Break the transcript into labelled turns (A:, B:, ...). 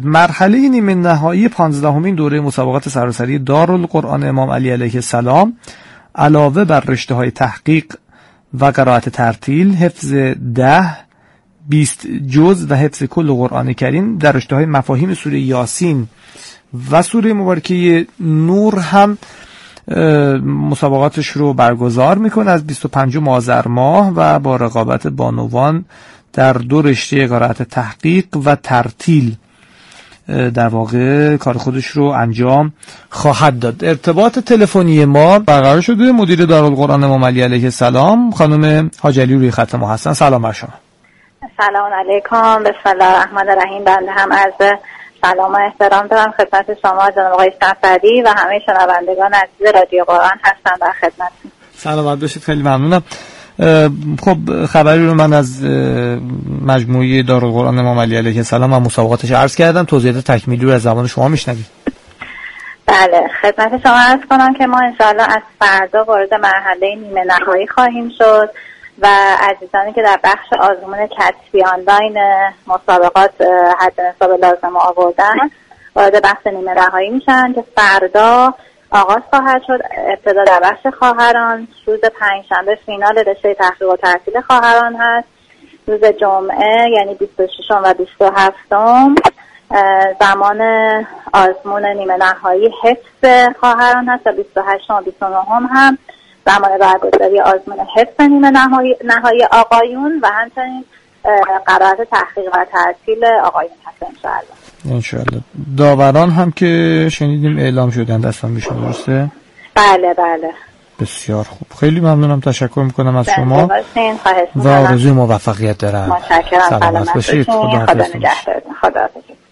A: مرحله نیمه نهایی 15مین دوره مسابقات سراسری دارالقرآن امام علی علیه السلام علاوه بر رشته‌های تحقیق و قرائت ترتیل، حفظ 20 جز و حفظ کل قرآن کریم در رشته‌های مفاهیم سوره یاسین و سوره مبارکه نور هم مسابقاتش رو برگزار میکنه از 25 آذر ماه و با رقابت بانوان در 2 رشته قرائت تحقیق و ترتیل در واقع کار خودش رو انجام خواهد داد. ارتباط تلفنی ما برقرار شده. مدیر دارالقرآن امام علی علیه السلام خانم حاج علی روی خط ما هستن. سلام بر شما.
B: سلام علیکم. بسم الله الرحمن الرحیم. بنده هم عرض سلام و احترام دارم خدمت شما جناب آقای صفدی و همه شنوندگان عزیز رادیو قرآن هستم در خدمتتون.
A: سلامت باشید. خیلی ممنونم. خب خبری رو من از مجموعه دارالقرآن امام علی علیه السلام و مسابقاتش عرض کردم. توضیحات تکمیلی رو از زبان شما میشنویم.
B: بله خدمت شما عرض کنم که ما انشاءالله از فردا وارد مرحله نیمه نهایی خواهیم شد و عزیزانی که در بخش آزمون کسبی آنلاین مسابقات حد نصاب لازم آوردن وارد بخش نیمه نهایی میشن که فردا آغاز خواهد شد. ابتدا در بخش خواهران، روز پنجشنبه فینال رشته تحقیق و ترتیل خواهران هست. روز جمعه یعنی 26 و 27 زمان آزمون نیمه نهایی حفظ خواهران هست و 28 و 29 هم زمان برگزاری آزمون حفظ نیمه نهایی آقایون و همچنین قرائت تحقیق و ترتیل آقایون هست
A: انشاءالله. داوران هم که شنیدیم اعلام شدن دستان میشه، درسته؟
B: بله بله.
A: بسیار خوب. خیلی ممنونم. تشکر میکنم از شما و آرزوی موفقیت دارم.
B: متشکرم.
A: سلامت باشید.
B: خدا نگهدارتون. خدا حافظ.